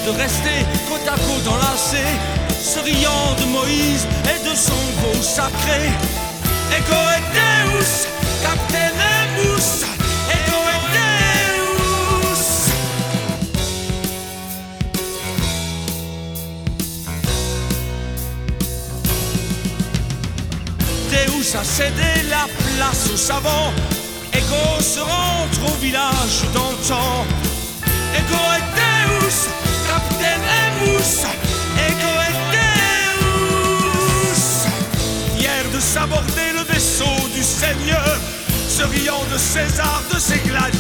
de rester côte à côte enlacés, se riant de Moïse et de son veau sacré. Ego et Deus, captenemus, ego et Deus. Deus a cédé la place aux savants. Ego se rentre au village d'antan. Ego et Deus, captenemus, ego et Deus. Fier de s'aborder le vaisseau du Seigneur, se riant de César, de ses gladiateurs.